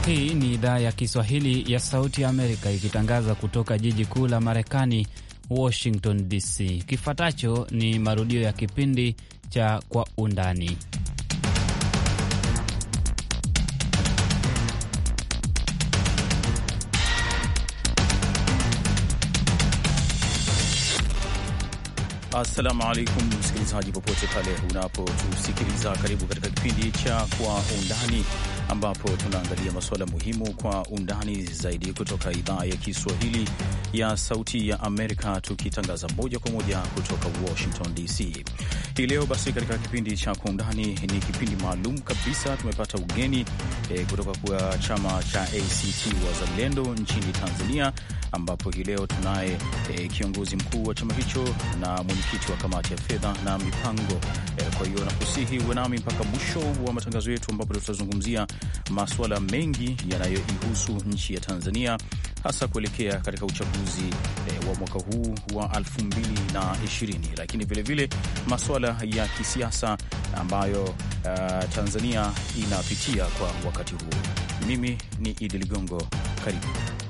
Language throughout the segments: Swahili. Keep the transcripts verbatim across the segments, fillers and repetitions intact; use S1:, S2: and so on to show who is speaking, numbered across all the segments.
S1: Hii ni idhaa ya Kiswahili ya Sauti ya Amerika ikitangaza kutoka jiji kuu la Marekani, Washington D C. Kifuatacho ni marudio ya kipindi cha Kwa Undani.
S2: Assalamu alaikum msikilizaji popote pale unapotusikiliza, karibu katika kipindi cha Kwa Undani ambapo tunaangalia masuala muhimu kwa undani zaidi kutoka idhaa ya Kiswahili ya Sauti ya Amerika, tukitangaza moja kwa moja kutoka Washington D C. Hii leo basi katika kipindi cha Kwa Undani ni kipindi maalum kabisa. Tumepata ugeni e, kutoka kwa chama cha A C T Wazalendo nchini Tanzania, ambapo hii leo tunaye e, kiongozi mkuu wa chama hicho na mwenyekiti wa kamati ya fedha na mipango. E, kwa hiyo nakusihi uwe nami mpaka mwisho wa matangazo yetu, ambapo tutazungumzia masuala mengi yanayoihusu nchi ya Tanzania, hasa kuelekea katika uchaguzi e, wa mwaka huu wa elfu mbili na ishirini, lakini vilevile masuala ya kisiasa ambayo uh, Tanzania inapitia kwa wakati huu. Mimi ni Idi Ligongo, karibu.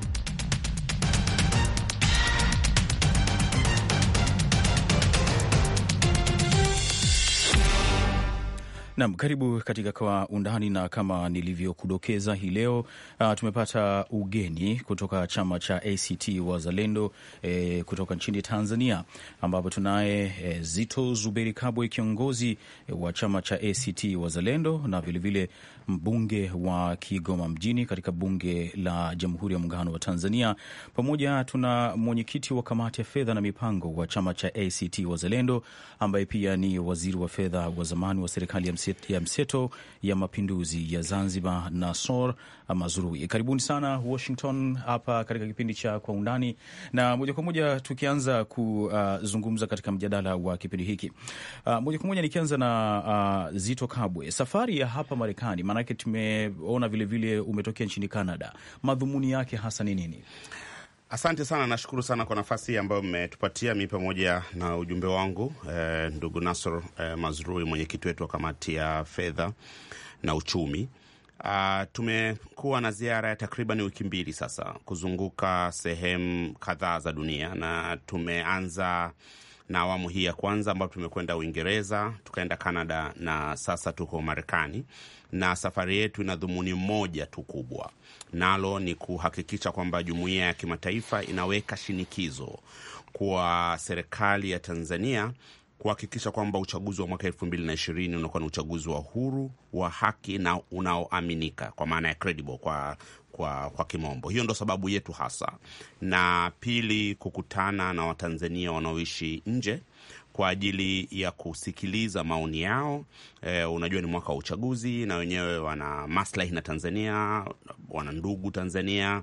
S2: Naam, karibu katika Kwa Undani, na kama nilivyokudokeza hii leo uh, tumepata ugeni kutoka chama cha A C T Wazalendo eh, kutoka nchini Tanzania, ambapo tunaye eh, Zitto Zuberi Kabwe, kiongozi eh, wa chama cha A C T Wazalendo na vilevile mbunge wa Kigoma mjini katika bunge la Jamhuri ya Muungano wa Tanzania. Pamoja tuna mwenyekiti wa kamati ya fedha na mipango wa chama cha A C T Wazalendo ambaye pia ni waziri wa fedha wa zamani wa serikali ya ya mseto ya mapinduzi ya Zanzibar, Nassor Mazrui. Karibuni sana Washington hapa katika kipindi cha Kwa Undani, na moja kwa moja tukianza kuzungumza katika mjadala wa kipindi hiki. Uh, moja kwa moja nikianza na uh, Zitto Kabwe, safari ya hapa Marekani, maanake tumeona vilevile umetokea nchini Canada, madhumuni yake hasa ni nini?
S3: Asante sana, nashukuru sana kwa nafasi ambayo mmetupatia mimi pamoja na ujumbe wangu eh, ndugu Nassor eh, Mazrui, mwenyekiti wetu wa kamati ya fedha na uchumi. Uh, tumekuwa na ziara ya takriban wiki mbili sasa kuzunguka sehemu kadhaa za dunia, na tumeanza na awamu hii ya kwanza ambapo tumekwenda Uingereza, tukaenda Canada na sasa tuko Marekani. Na safari yetu ina dhumuni moja tu kubwa, nalo ni kuhakikisha kwamba jumuiya ya kimataifa inaweka shinikizo kwa serikali ya Tanzania kuhakikisha kwamba uchaguzi wa mwaka elfu mbili na ishirini unakuwa ni uchaguzi wa huru, wa haki na unaoaminika, kwa maana ya credible kwa kwa kwa kimombo. Hiyo ndo sababu yetu hasa. Na pili, kukutana na Watanzania wanaoishi nje kwa ajili ya kusikiliza maoni yao. E, unajua ni mwaka wa uchaguzi na wenyewe wana maslahi na Tanzania, wana ndugu Tanzania,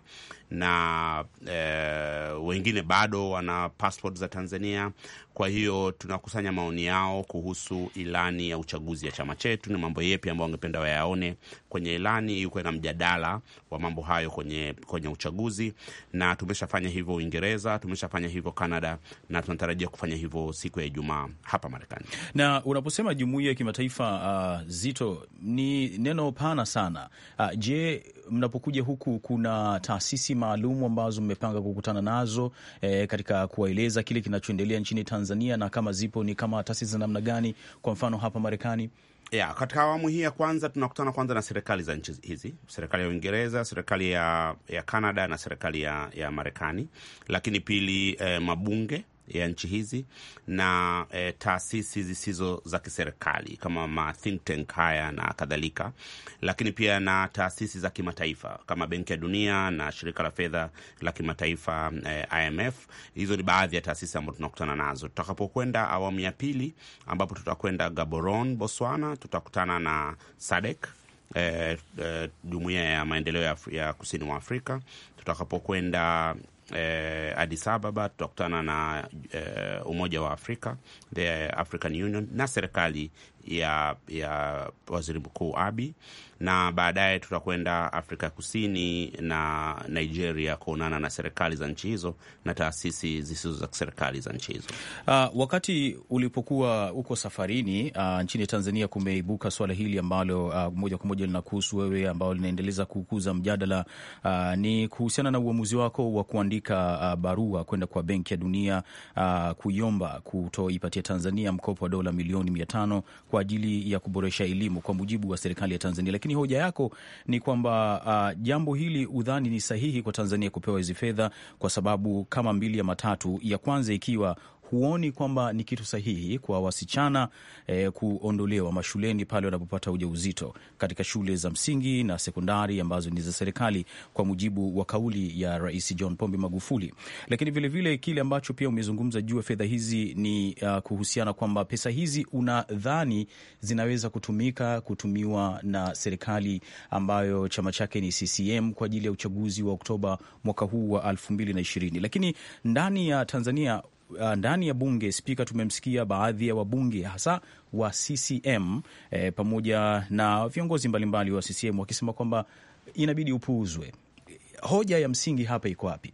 S3: na e, wengine bado wana passport za Tanzania. Kwa hiyo tunakusanya maoni yao kuhusu ilani ya uchaguzi ya chama chetu, ni mambo yepi ambayo wangependa wayaone kwenye ilani, yuko na mjadala wa mambo hayo kwenye kwenye uchaguzi. Na tumeshafanya hivyo Uingereza, tumeshafanya hivyo Canada, na tunatarajia kufanya hivyo siku ya Ijumaa hapa Marekani.
S2: Na unaposema jumuiya ya kimataifa, uh, Zitto, ni neno pana sana. Uh, je, mnapokuja huku kuna taasisi maalum ambazo mmepanga kukutana nazo eh, katika kuwaeleza kile kinachoendelea nchini Tanzania, na kama zipo ni kama taasisi za namna gani, kwa mfano hapa Marekani?
S3: Ya, katika awamu hii ya kwanza tunakutana kwanza na serikali za nchi hizi, serikali ya Uingereza, serikali ya ya Canada na serikali ya ya Marekani. Lakini pili, eh, mabunge ya nchi hizi na e, taasisi zisizo za kiserikali kama ma think tank haya na kadhalika. Lakini pia na taasisi za kimataifa kama Benki ya Dunia na Shirika la Fedha la Kimataifa e, I M F. Hizo ni baadhi ya taasisi ambazo tunakutana nazo. Tutakapokwenda awamu ya pili, ambapo tutakwenda Gaborone, Botswana, tutakutana na S A D C, e, e, Jumuiya ya Maendeleo ya, ya Kusini mwa Afrika. Tutakapokwenda Eh, Addis Ababa, tutakutana na eh, Umoja wa Afrika, the African Union, na serikali ya, ya Waziri Mkuu Abiy, na baadaye tutakwenda Afrika Kusini na Nigeria kuonana na serikali za nchi hizo na taasisi zisizo za serikali za nchi hizo.
S2: Uh, wakati ulipokuwa uko safarini uh, nchini Tanzania, kumeibuka swala hili ambalo uh, moja kwa moja linakuhusu wewe, ambao linaendeleza kukuza mjadala uh, ni kuhusiana na uamuzi wako wa kuandika uh, barua kwenda kwa Benki ya Dunia uh, kuiomba kutoipatia Tanzania mkopo wa dola milioni mia tano kwa ajili ya kuboresha elimu kwa mujibu wa serikali ya Tanzania. Lakini hoja yako ni kwamba uh, jambo hili udhani ni sahihi kwa Tanzania kupewa hizi fedha kwa sababu kama mbili ya matatu. Ya kwanza ikiwa huoni kwamba ni kitu sahihi kwa wasichana eh, kuondolewa mashuleni pale wanapopata ujauzito katika shule za msingi na sekondari ambazo ni za serikali kwa mujibu wa kauli ya Rais John Pombe Magufuli. Lakini vilevile vile kile ambacho pia umezungumza juu ya fedha hizi ni uh, kuhusiana kwamba pesa hizi unadhani zinaweza kutumika kutumiwa na serikali ambayo chama chake ni C C M kwa ajili ya uchaguzi wa Oktoba mwaka huu wa elfu mbili na ishirini. Lakini ndani ya Tanzania, ndani ya bunge, spika tumemsikia baadhi ya wabunge hasa wa C C M eh, pamoja na viongozi mbalimbali wa C C M wakisema kwamba inabidi upuuzwe. Hoja ya msingi hapa iko wapi?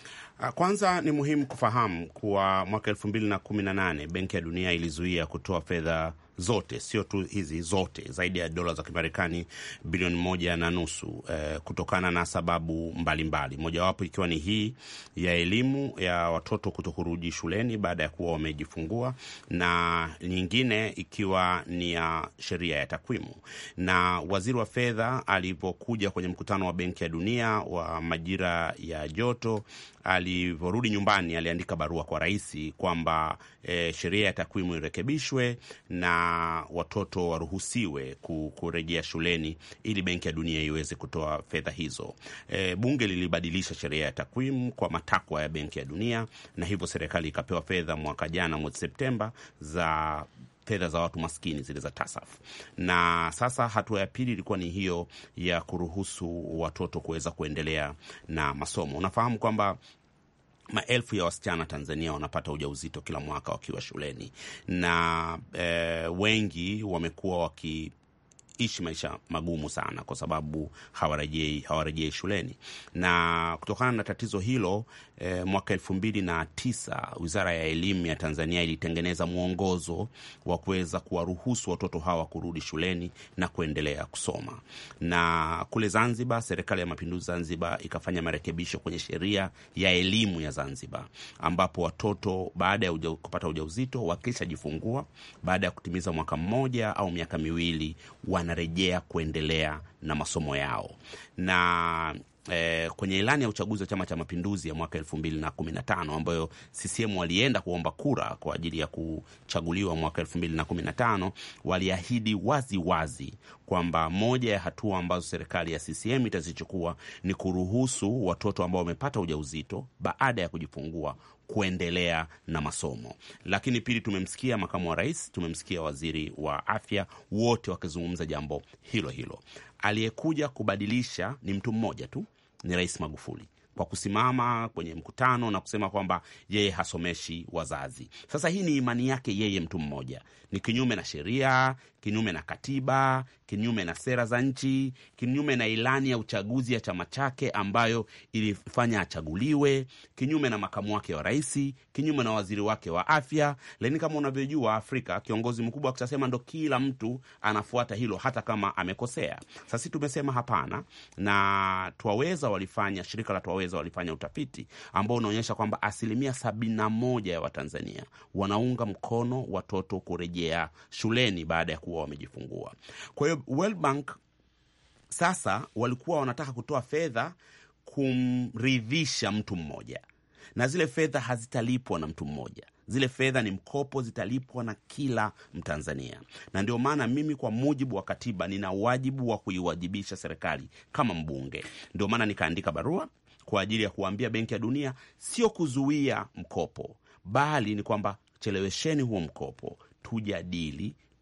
S3: Kwanza ni muhimu kufahamu kuwa mwaka elfu mbili na kumi na nane Benki ya Dunia ilizuia kutoa fedha zote, sio tu hizi zote, zaidi ya dola za Kimarekani bilioni moja na nusu eh, kutokana na sababu mbalimbali, mojawapo ikiwa ni hii ya elimu ya watoto kutokurudi shuleni baada ya kuwa wamejifungua, na nyingine ikiwa ni ya sheria ya takwimu. Na waziri wa fedha alipokuja kwenye mkutano wa Benki ya Dunia wa majira ya joto, aliporudi nyumbani aliandika barua kwa rais kwamba e, sheria ya takwimu irekebishwe na watoto waruhusiwe kurejea shuleni ili Benki ya Dunia iweze kutoa fedha hizo. E, bunge lilibadilisha sheria ya takwimu kwa matakwa ya Benki ya Dunia, na hivyo serikali ikapewa fedha mwaka jana mwezi Septemba za fedha za watu maskini, zile za TASAF. Na sasa hatua ya pili ilikuwa ni hiyo ya kuruhusu watoto kuweza kuendelea na masomo. Unafahamu kwamba maelfu ya wasichana Tanzania wanapata ujauzito kila mwaka wakiwa shuleni, na e, wengi wamekuwa waki ishi maisha magumu sana kwa sababu hawarejei hawarejei shuleni. Na kutokana na tatizo hilo e, mwaka elfu mbili na tisa Wizara ya Elimu ya Tanzania ilitengeneza mwongozo wa kuweza kuwaruhusu watoto hawa kurudi shuleni na kuendelea kusoma. Na kule Zanzibar, Serikali ya Mapinduzi Zanzibar ikafanya marekebisho kwenye sheria ya elimu ya Zanzibar, ambapo watoto baada ya uja, kupata ujauzito wakishajifungua baada ya kutimiza mwaka mmoja au miaka miwili wanarejea kuendelea na masomo yao. Na E, kwenye ilani ya uchaguzi wa Chama cha Mapinduzi ya mwaka elfu mbili na kumi na tano ambayo C C M walienda kuomba kura kwa ajili ya kuchaguliwa mwaka elfu mbili na kumi na tano, waliahidi wazi wazi kwamba moja ya hatua ambazo serikali ya C C M itazichukua ni kuruhusu watoto ambao wamepata ujauzito baada ya kujifungua kuendelea na masomo. Lakini pili, tumemsikia makamu wa rais, tumemsikia waziri wa afya, wote wakizungumza jambo hilo hilo. Aliyekuja kubadilisha ni mtu mmoja tu, ni Rais Magufuli, kwa kusimama kwenye mkutano na kusema kwamba yeye hasomeshi wazazi. Sasa hii ni imani yake yeye mtu mmoja, ni kinyume na sheria, kinyume na katiba, kinyume na sera za nchi, kinyume na ilani ya uchaguzi ya chama chake ambayo ilifanya achaguliwe, kinyume na makamu wake wa rais, kinyume na waziri wake wa afya. Lakini kama unavyojua Afrika, kiongozi mkubwa akisema ndo kila mtu anafuata hilo hata kama amekosea. Sasa tumesema hapana, na Twaweza walifanya, shirika la Twaweza walifanya utafiti ambao unaonyesha kwamba asilimia sabini na moja ya Watanzania wanaunga mkono watoto kurejea shuleni baada ya kuwa wamejifungua. Kwa hiyo World Bank sasa walikuwa wanataka kutoa fedha kumridhisha mtu mmoja, na zile fedha hazitalipwa na mtu mmoja. Zile fedha ni mkopo, zitalipwa na kila Mtanzania. Na ndio maana mimi kwa mujibu wa katiba nina wajibu wa kuiwajibisha serikali kama mbunge. Ndio maana nikaandika barua kwa ajili ya kuambia Benki ya Dunia sio kuzuia mkopo, bali ni kwamba chelewesheni huo mkopo, tujadili,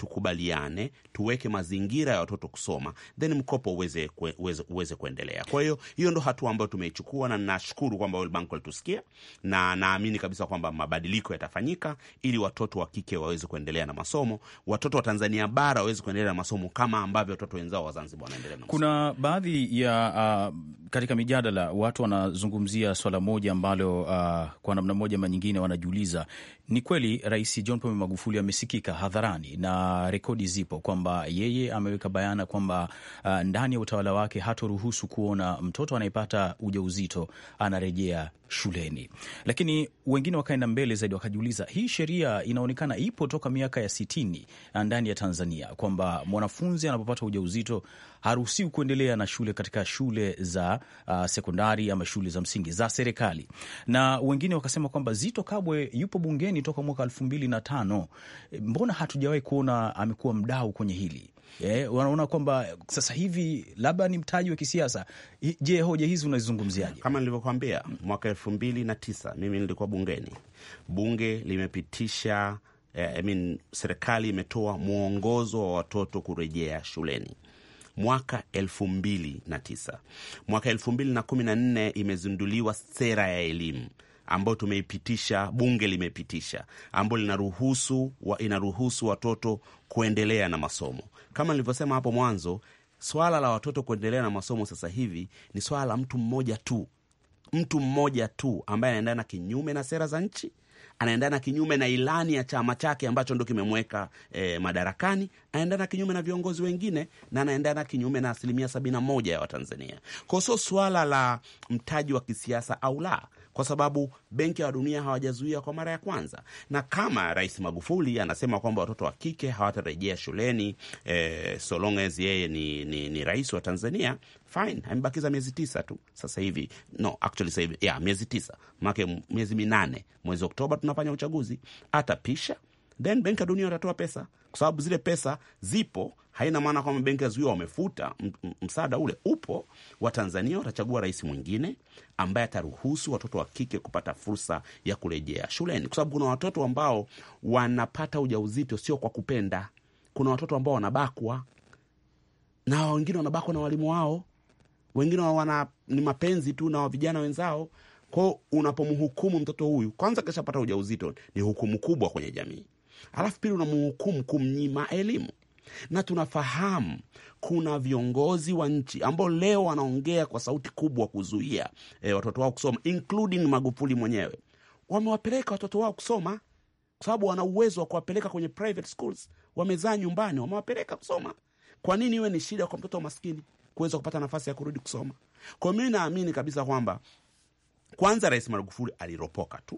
S3: tukubaliane, tuweke mazingira ya watoto kusoma, then mkopo uweze, uweze, uweze kuendelea. Kwa hiyo hiyo ndo hatua ambayo tumeichukua, na nashukuru kwamba World Bank walitusikia, na naamini kabisa kwamba mabadiliko yatafanyika ili watoto wa kike waweze kuendelea na masomo, watoto wa Tanzania bara waweze kuendelea na masomo kama ambavyo watoto wenzao wa Zanzibar wanaendelea na masomo.
S2: Kuna baadhi ya uh, katika mijadala watu wanazungumzia swala moja ambalo uh, kwa namna moja ama nyingine wanajiuliza, ni kweli Rais John Pombe Magufuli amesikika hadharani na rekodi zipo kwamba yeye ameweka bayana kwamba uh, ndani ya utawala wake hatoruhusu kuona mtoto anayepata ujauzito anarejea shuleni. Lakini wengine wakaenda mbele zaidi wakajiuliza, hii sheria inaonekana ipo toka miaka ya sitini ndani ya Tanzania kwamba mwanafunzi anapopata ujauzito haruhusiwi kuendelea na shule katika shule za uh, sekondari ama shule za msingi za serikali. Na wengine wakasema kwamba Zitto Kabwe yupo bungeni toka mwaka elfu mbili na tano. Mbona hatujawahi kuona amekuwa mdau kwenye hili? Eh, wanaona kwamba sasa hivi labda ni mtaji wa kisiasa. Je, hoja hizi unazungumziaje?
S3: Kama nilivyokuambia, mwaka elfu mbili na tisa mimi nilikuwa bungeni. Bunge limepitisha eh, I mean, serikali imetoa mwongozo wa watoto kurejea shuleni mwaka elfu mbili na tisa. Mwaka elfu mbili na kumi na nne imezinduliwa sera ya elimu ambayo tumeipitisha, bunge limepitisha, ambayo linaruhusu wa, inaruhusu watoto kuendelea na masomo. Kama nilivyosema hapo mwanzo, swala la watoto kuendelea na masomo sasa hivi ni swala la mtu mmoja tu. Mtu mmoja tu ambaye anaendana kinyume na sera za nchi, anaendana kinyume na ilani ya chama chake ambacho ndo kimemweka eh, madarakani, anaendana kinyume na viongozi wengine, na anaendana kinyume na asilimia sabini na moja ya Watanzania. Kwa hiyo swala la mtaji wa kisiasa au la, kwa sababu Benki ya Dunia hawajazuia kwa mara ya kwanza. Na kama Rais Magufuli anasema kwamba watoto wa kike hawatarejea shuleni eh, so long as yeye ni, ni, ni rais wa Tanzania, fine, amebakiza miezi tisa tu sasa hivi. No, actually sasa hivi yeah, miezi tisa. Maana miezi minane, mwezi Oktoba tunafanya uchaguzi. Atapisha, then Benki ya Dunia watatoa pesa, kwa sababu zile pesa zipo. Haina maana kwamba benki yazuia wamefuta msaada ule, upo. Wa Tanzania watachagua rais mwingine ambaye ataruhusu watoto wa kike kupata fursa ya kurejea shuleni, kwa sababu kuna watoto ambao wanapata ujauzito sio kwa kupenda. Kuna watoto ambao wanabakwa, na wengine wanabakwa na walimu wao, wengine wana ni mapenzi tu na vijana wenzao. Kwa unapomhukumu mtoto huyu, kwanza kishapata ujauzito, ni hukumu kubwa kwenye jamii. Alafu pili unamhukumu kumnyima elimu. Na tunafahamu kuna viongozi wa nchi ambao leo wanaongea kwa sauti kubwa kuzuia e, watoto wao kusoma, including Magufuli mwenyewe. Wamewapeleka watoto wao kusoma kwa sababu wana uwezo wa kuwapeleka kwenye private schools, wamezaa nyumbani, wamewapeleka kusoma. Kwa nini iwe ni shida kwa mtoto maskini kuweza kupata nafasi ya kurudi kusoma? Kwa mimi naamini kabisa kwamba kwanza Rais Magufuli aliropoka tu,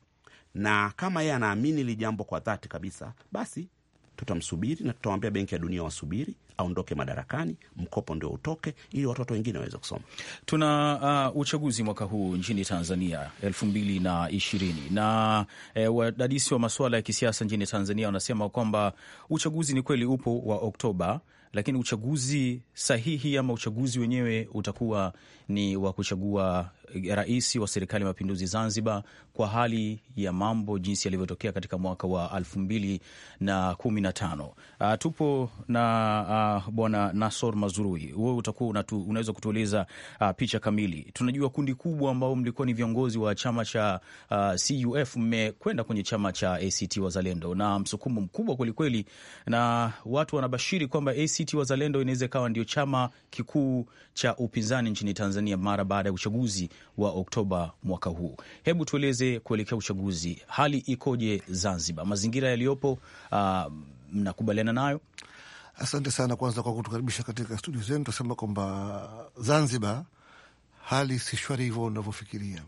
S3: na kama yeye anaamini li jambo kwa dhati kabisa, basi tutamsubiri na tutamwambia Benki ya Dunia wasubiri aondoke madarakani, mkopo ndio utoke, ili watoto wengine waweze kusoma.
S2: Tuna uh, uchaguzi mwaka huu nchini Tanzania elfu mbili na ishirini, na eh, wadadisi wa masuala ya kisiasa nchini Tanzania wanasema kwamba uchaguzi ni kweli upo wa Oktoba, lakini uchaguzi sahihi ama uchaguzi wenyewe utakuwa ni wa kuchagua rais wa serikali ya mapinduzi Zanzibar kwa hali ya mambo jinsi yalivyotokea katika mwaka wa elfu mbili na kumi na tano. Uh, tupo na uh, Bwana Nassor Mazrui. Wewe utakuwa unaweza kutueleza uh, picha kamili. Tunajua kundi kubwa ambao mlikuwa ni viongozi wa chama cha uh, C U F mmekwenda kwenye chama cha A C T Wazalendo na msukumo mkubwa kweli kweli, na watu wanabashiri kwamba A C T Wazalendo inaweza kawa ndio chama kikuu cha upinzani nchini Tanzania mara baada ya uchaguzi wa Oktoba mwaka huu. Hebu tueleze kuelekea uchaguzi, hali ikoje Zanzibar? Mazingira yaliyopo, uh, mnakubaliana nayo?
S4: Asante sana kwanza kwa kutukaribisha katika studio zenu. Tutasema kwamba Zanzibar hali si shwari hivyo unavyofikiria.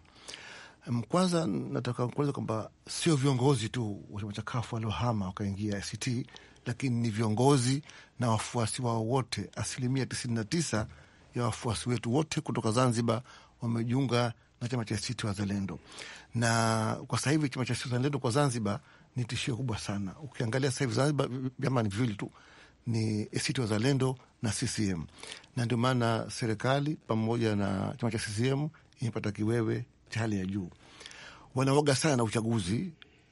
S4: Kwanza nataka kueleza kwamba sio viongozi tu wa chama cha kafu waliohama wakaingia A C T, lakini ni viongozi na wafuasi wao wote. Asilimia tisini na tisa ya wafuasi wetu wote kutoka Zanzibar wamejiunga na chama cha A C T Wazalendo, na kwa sasa hivi chama cha A C T Wazalendo kwa Zanzibar ni tishio kubwa sana. Ukiangalia sasa hivi Zanzibar vyama ni viwili tu, ni A C T Wazalendo na C C M, na ndio maana serikali pamoja na chama cha C C M imepata kiwewe cha hali ya juu. Wanaoga sana na uchaguzi,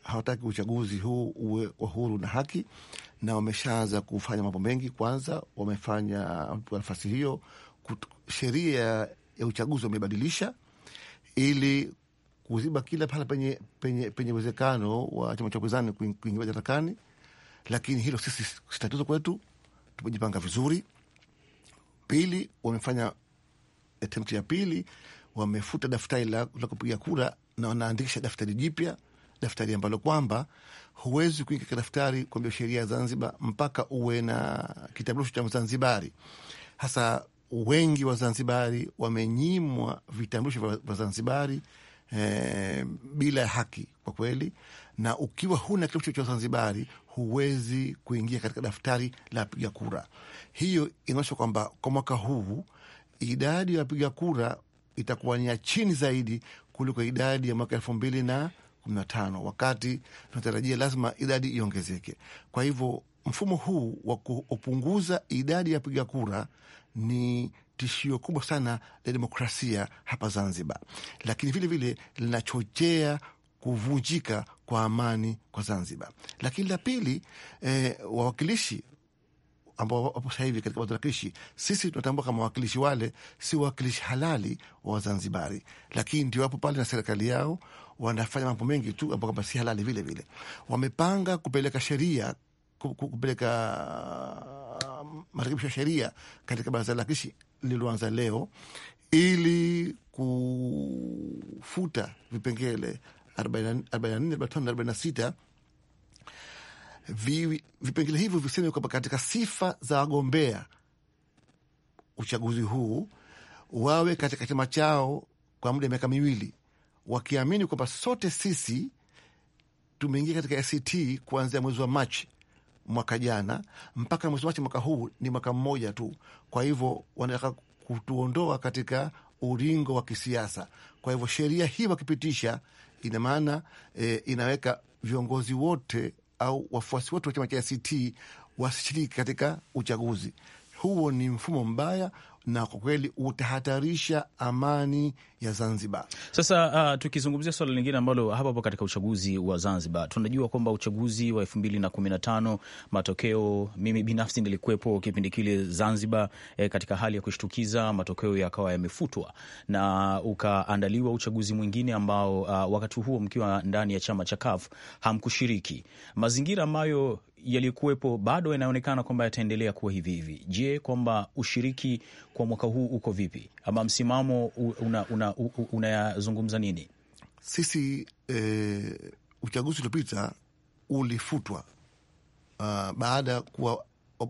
S4: hawataki uchaguzi huu uwe wa huru na haki, na wameshaanza kufanya mambo mengi. Kwanza wamefanya nafasi hiyo, sheria ya uchaguzi wamebadilisha ili kuziba kila pale penye penye penye uwezekano wa chama cha upinzani kuingia madarakani. Lakini hilo sisi si tatizo kwetu, tumejipanga vizuri. Pili, wamefanya attempt ya pili, wamefuta daftari la, la kupiga kura na wanaandikisha daftari jipya, daftari ambalo kwamba huwezi kuingia katika daftari kwa sheria ya Zanzibar mpaka uwe na kitambulisho cha Mzanzibari. Hasa wengi wa Zanzibari wamenyimwa vitambulisho vya Zanzibari eh, bila haki kwa kweli, na ukiwa huna kitambulisho cha Zanzibari huwezi kuingia katika daftari la piga kura. Hiyo inaonyesha kwamba kwa mwaka huu idadi ya wapiga kura itakuwa ni chini zaidi kuliko idadi ya mwaka elfu mbili na kumi na tano, wakati tunatarajia lazima idadi iongezeke. Kwa hivyo mfumo huu wa kupunguza idadi ya wapiga kura ni tishio kubwa sana la demokrasia hapa Zanzibar, lakini vile vile linachochea kuvunjika kwa amani kwa Zanzibar. Lakini la pili, eh, wawakilishi ambao wapo sasa hivi katika wawakilishi, sisi tunatambua kama wawakilishi wale si wawakilishi halali wa Wazanzibari, lakini ndio wapo pale na serikali yao wanafanya mambo mengi tu ambao kama si halali. Vile vile wamepanga kupeleka sheria, kupeleka marekebisho ya sheria katika baraza la wawakilishi lililoanza leo ili kufuta vipengele arobaini na nne, arobaini na tano na arobaini na sita. Vi, vipengele hivyo viseme kwamba katika sifa za wagombea uchaguzi huu wawe katika chama chao kwa muda wa miaka miwili, wakiamini kwamba sote sisi tumeingia katika A C T kuanzia mwezi wa Machi mwaka jana mpaka mwezi wa Machi mwaka huu ni mwaka mmoja tu. Kwa hivyo wanataka kutuondoa katika ulingo wa kisiasa. Kwa hivyo sheria hii wakipitisha, ina maana e, inaweka viongozi wote au wafuasi wote wa chama cha A C T wasishiriki katika uchaguzi. Huo ni mfumo mbaya na kwa kweli utahatarisha amani ya Zanzibar.
S2: Sasa uh, tukizungumzia swala lingine ambalo hapo hapo katika uchaguzi wa Zanzibar, tunajua kwamba uchaguzi wa elfu mbili na kumi na tano matokeo, mimi binafsi nilikuwepo kipindi kile Zanzibar, eh, katika hali ya kushtukiza matokeo yakawa yamefutwa na ukaandaliwa uchaguzi mwingine ambao uh, wakati huo mkiwa ndani ya chama cha C U F hamkushiriki. Mazingira ambayo yalikuwepo bado yanaonekana kwamba yataendelea kuwa hivi hivi. Je, kwamba ushiriki kwa mwaka huu uko vipi? Ama msimamo unayazungumza una, una nini?
S4: Sisi e, uchaguzi uliopita ulifutwa uh, baada ya kuwa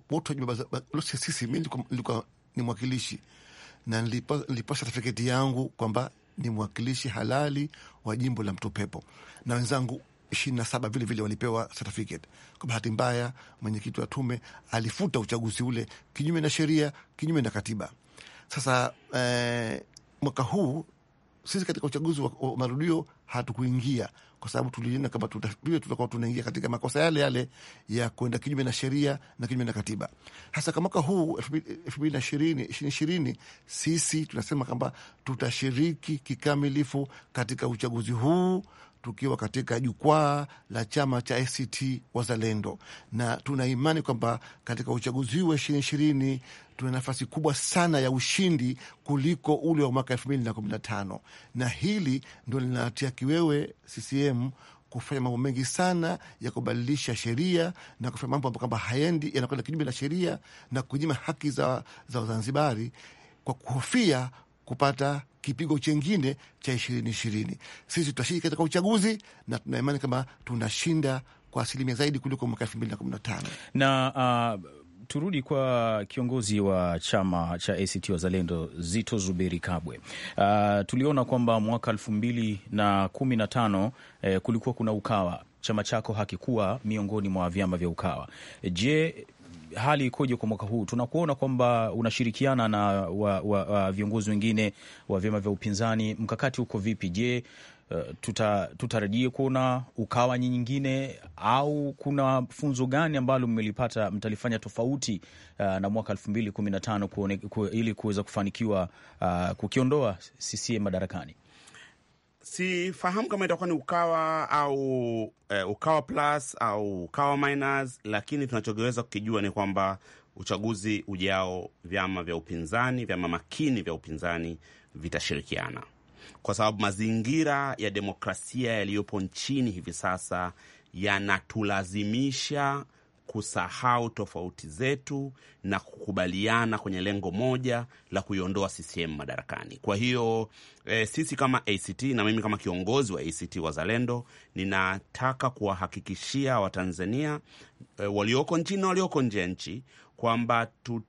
S4: sisi, mimi nilikuwa ni mwakilishi na nilipa certificate yangu kwamba ni mwakilishi halali wa jimbo la Mto Pepo, na wenzangu ishirini na saba vile vile walipewa certificate. Kwa bahati mbaya mwenyekiti wa tume alifuta uchaguzi ule kinyume na sheria, kinyume na katiba. Sasa eh, mwaka huu sisi katika uchaguzi wa, wa marudio hatukuingia kwa sababu tuliona kama tutakuwa tunaingia katika makosa yale yale ya kwenda kinyume na sheria na kinyume na katiba. Hasa kama mwaka huu elfu mbili na ishirini sisi tunasema kwamba tutashiriki kikamilifu katika uchaguzi huu tukiwa katika jukwaa la chama cha A C T Wazalendo, na tuna imani kwamba katika uchaguzi huu wa ishirini ishirini tuna nafasi kubwa sana ya ushindi kuliko ule wa mwaka elfu mbili na kumi na tano, na hili ndio linatia kiwewe C C M kufanya mambo mengi sana ya kubadilisha sheria na kufanya mambo ambayo kwamba haendi, yanakwenda kinyume na sheria na kunyima haki za, za Wazanzibari kwa kuhofia kupata kipigo chengine cha ishirini ishirini. Sisi tutashiriki katika uchaguzi na tuna imani kama tunashinda kwa asilimia zaidi kuliko mwaka elfu mbili na kumi na tano.
S2: Na uh, turudi kwa kiongozi wa chama cha A C T Wazalendo Zitto Zuberi Kabwe. Uh, tuliona kwamba mwaka elfu mbili na kumi na tano eh, kulikuwa kuna Ukawa, chama chako hakikuwa miongoni mwa vyama vya Ukawa. Je, hali ikoje kwa mwaka huu? Tunakuona kwamba unashirikiana na wa, wa, wa viongozi wengine wa vyama vya upinzani, mkakati uko vipi? Je, uh, tuta, tutarajie kuona Ukawa nyingine au kuna funzo gani ambalo mmelipata mtalifanya tofauti uh, na mwaka elfu mbili kumi na tano ku, ili kuweza kufanikiwa uh, kukiondoa C C M madarakani?
S3: sifahamu kama itakuwa ni Ukawa au eh, Ukawa plus au Ukawa minus, lakini tunachoweza kukijua ni kwamba uchaguzi ujao vyama vya upinzani, vyama makini vya upinzani vitashirikiana, kwa sababu mazingira ya demokrasia yaliyopo nchini hivi sasa yanatulazimisha kusahau tofauti zetu na kukubaliana kwenye lengo moja la kuiondoa C C M madarakani. Kwa hiyo e, sisi kama A C T na mimi kama kiongozi wa A C T Wazalendo ninataka kuwahakikishia Watanzania e, walioko nchini na walioko nje ya nchi kwamba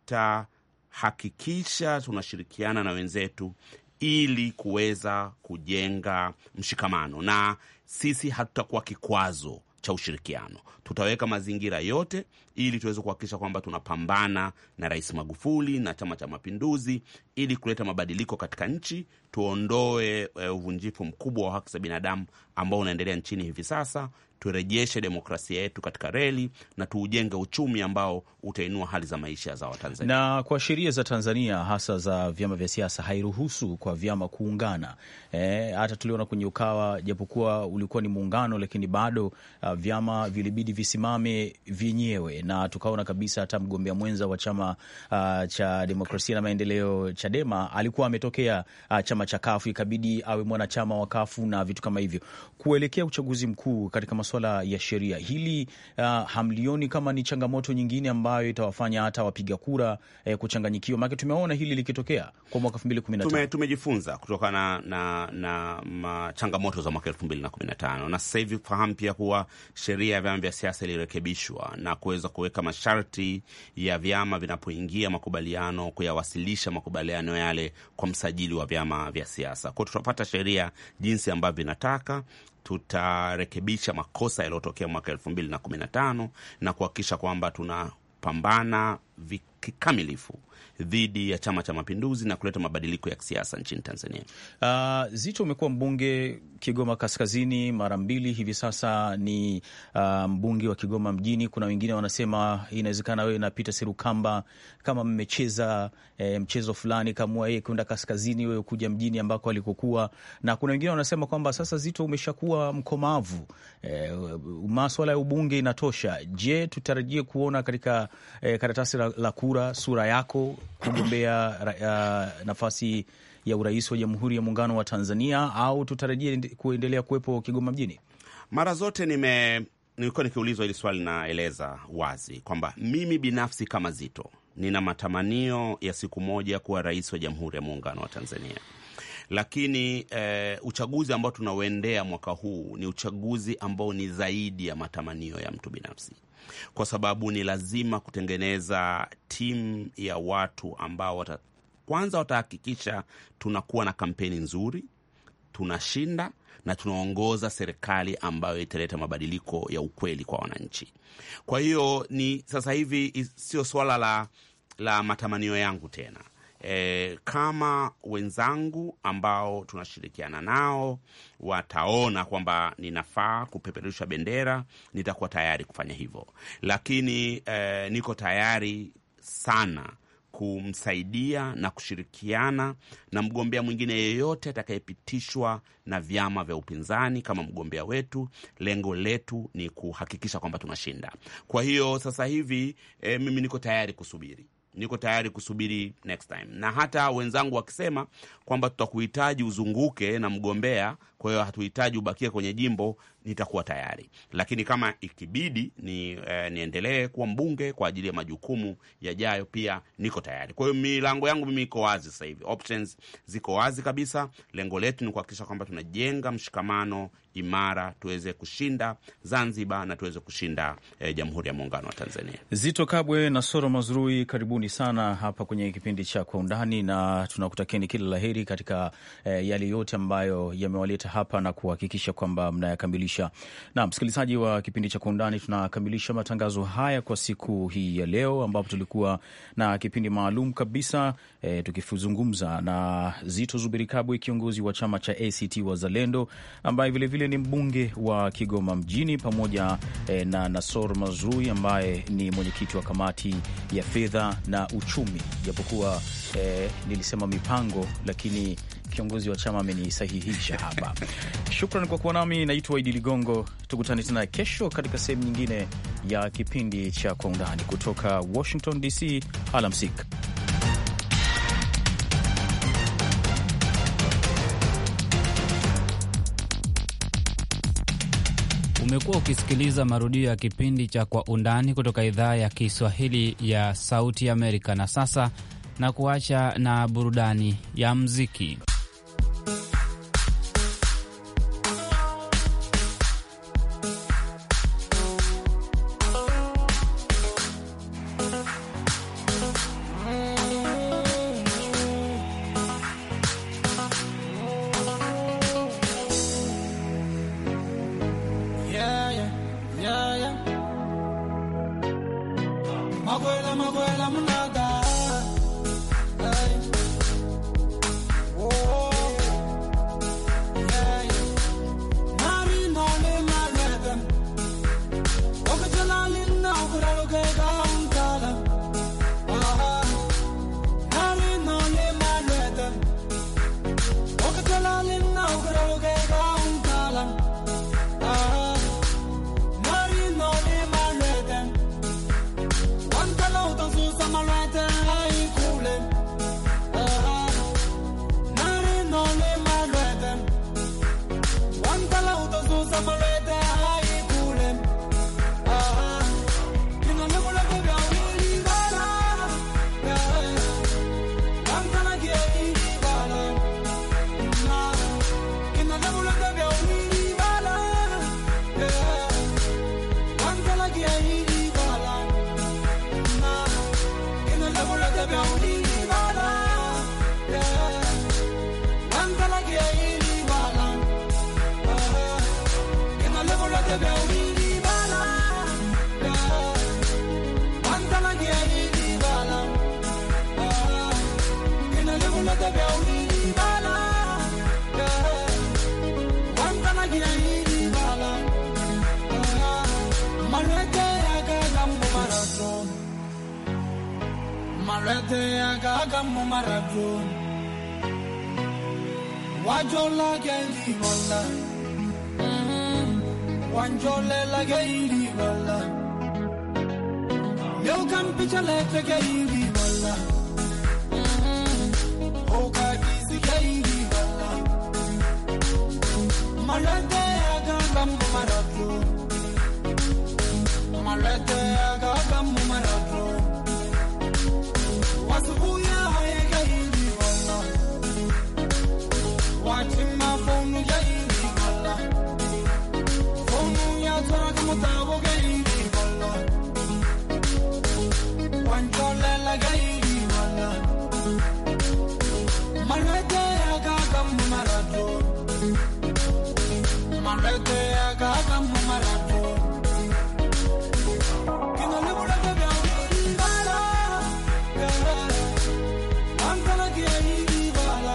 S3: tutahakikisha tunashirikiana na wenzetu ili kuweza kujenga mshikamano, na sisi hatutakuwa kikwazo cha ushirikiano. Tutaweka mazingira yote ili tuweze kuhakikisha kwamba tunapambana na Rais Magufuli na Chama cha Mapinduzi ili kuleta mabadiliko katika nchi, tuondoe uh, uvunjifu mkubwa wa haki za binadamu ambao unaendelea nchini hivi sasa, turejeshe demokrasia yetu katika reli na tuujenge uchumi ambao utainua hali za maisha za Watanzania.
S2: Na kwa sheria za Tanzania hasa za vyama vya siasa hairuhusu kwa vyama kuungana. Eh, hata tuliona kwenye Ukawa japokuwa ulikuwa ni muungano, lakini bado uh, vyama vilibidi visimame vyenyewe, na tukaona kabisa hata mgombea mwenza wa chama uh, cha Demokrasia na Maendeleo Chadema alikuwa ametokea uh, chama cha Kafu, ikabidi awe mwanachama wa Kafu na vitu kama hivyo. Kuelekea uchaguzi mkuu katika masuala ya sheria hili, uh, hamlioni kama ni changamoto nyingine ambayo itawafanya hata wapiga kura eh, kuchanganyikiwa? Maana tumeona hili likitokea kwa mwaka elfu mbili kumi na tano. Tume,
S3: tumejifunza kutokana na na, na changamoto za mwaka elfu mbili kumi na tano, na sasa hivi fahamu pia kuwa sheria ya vyama vya siasa ilirekebishwa na kuweza kuweka masharti ya vyama vinapoingia makubaliano kuyawasilisha makubaliano yale kwa msajili wa vyama vya siasa. Kwa tutapata sheria jinsi ambavyo inataka, tutarekebisha makosa yaliyotokea mwaka elfu mbili kumi na tano na kuhakikisha kwamba tunapambana kikamilifu dhidi ya Chama cha Mapinduzi na kuleta mabadiliko ya kisiasa nchini Tanzania.
S2: Uh, Zitto umekuwa mbunge Kigoma Kaskazini mara mbili hivi sasa, ni uh, mbunge wa Kigoma mjini. Kuna wengine wanasema inawezekana wewe na Peter Serukamba kama mmecheza eh, mchezo fulani, kama yeye kwenda kaskazini wewe kuja mjini ambako alikokuwa, na kuna wengine wanasema kwamba sasa Zitto umeshakuwa mkomavu, eh, masuala ya ubunge inatosha. Je, tutarajie kuona katika eh, karatasi la, la kura sura yako kugombea uh, nafasi ya urais wa Jamhuri ya Muungano wa Tanzania, au tutarajie kuendelea kuwepo Kigoma mjini?
S3: Mara zote nime nilikuwa nikiulizwa hili swali, naeleza wazi kwamba mimi binafsi kama Zitto nina matamanio ya siku moja kuwa rais wa Jamhuri ya Muungano wa Tanzania. Lakini eh, uchaguzi ambao tunauendea mwaka huu ni uchaguzi ambao ni zaidi ya matamanio ya mtu binafsi, kwa sababu ni lazima kutengeneza timu ya watu ambao wata, kwanza watahakikisha tunakuwa na kampeni nzuri, tunashinda na tunaongoza serikali ambayo italeta mabadiliko ya ukweli kwa wananchi. Kwa hiyo ni sasa hivi sio swala la, la matamanio yangu tena. E, kama wenzangu ambao tunashirikiana nao wataona kwamba ninafaa kupeperusha bendera, nitakuwa tayari kufanya hivyo. Lakini e, niko tayari sana kumsaidia na kushirikiana na mgombea mwingine yeyote atakayepitishwa na vyama vya upinzani kama mgombea wetu. Lengo letu ni kuhakikisha kwamba tunashinda. Kwa hiyo sasa hivi e, mimi niko tayari kusubiri. Niko tayari kusubiri next time. Na hata wenzangu wakisema kwamba tutakuhitaji uzunguke na mgombea, kwa hiyo hatuhitaji ubakie kwenye jimbo, nitakuwa tayari. Lakini kama ikibidi ni eh, niendelee kuwa mbunge kwa ajili ya majukumu yajayo, pia niko tayari. Kwa hiyo milango yangu mimi iko wazi sasa hivi. Options ziko wazi kabisa. Lengo letu ni kuhakikisha kwamba tunajenga mshikamano imara, tuweze kushinda Zanzibar na tuweze kushinda eh, Jamhuri ya Muungano wa Tanzania.
S2: Zitto Kabwe na Soro Mazrui, karibuni sana hapa kwenye kipindi cha Kwa Undani, na tunakutakieni kila laheri katika eh, yale yote ambayo yamewaleta hapa na kuhakikisha kwamba mnayakamilisha. Na msikilizaji wa kipindi cha Kwa Undani, tunakamilisha matangazo haya kwa siku hii ya leo, ambapo tulikuwa na kipindi maalum kabisa eh, tukizungumza na Zitto Zuberi Kabwe, kiongozi wa chama cha A C T Wazalendo, ambaye vile vile ni mbunge wa Kigoma mjini, pamoja eh, na Nasor Mazrui ambaye ni mwenyekiti wa kamati ya fedha na uchumi. Japokuwa eh, nilisema mipango, lakini kiongozi wa chama amenisahihisha hapa. Shukran kwa kuwa nami, naitwa Idi Ligongo. Tukutane tena kesho katika sehemu nyingine ya kipindi cha Kwa Undani kutoka Washington D C. Alamsik.
S1: Umekuwa ukisikiliza marudio ya kipindi cha Kwa Undani kutoka idhaa ya Kiswahili ya Sauti Amerika. Na sasa na kuacha na burudani ya mziki.
S5: Wajola gendi wala, wanjole la gendi wala, yo kampicha lete gendi wala, oka kisi gendi wala, malete aga mumarato, malete aga mumarato, wasubuya haye gendi wala. Watching my phone, gaini wala. Phone ya tora kamo tabo gaini wala. Wanjole la gaini wala. Malete aga kamu marato. Malete aga kamu marato. Kina lebo la gabi wala. Antala gaini wala.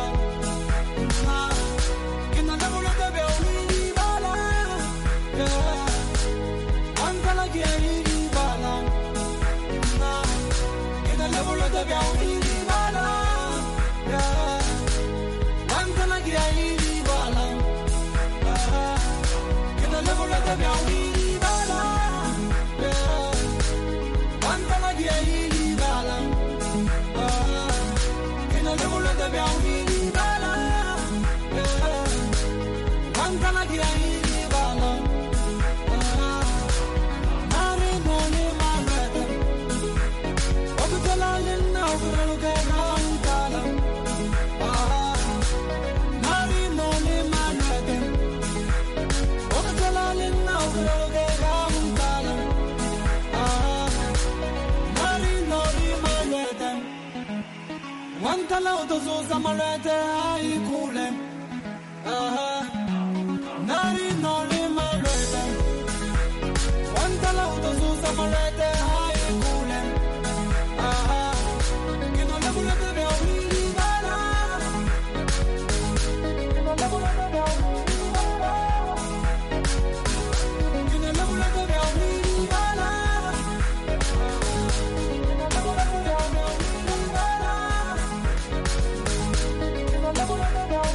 S5: Wantala utozo samalete ai kule, nari nori malete. Wantala utozo samalete ai kule, kino le bulete be obili bala, kino le bulete be obili bala, kino le bulete be obili bala, kino le bulete be obili bala.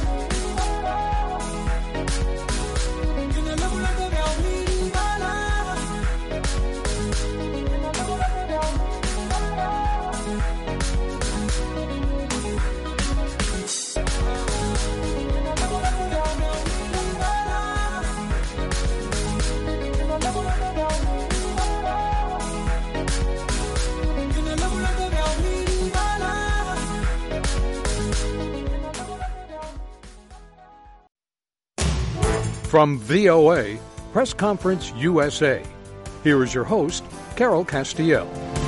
S6: From V O A, Press Conference U S A, here is your host, Carol Castiel.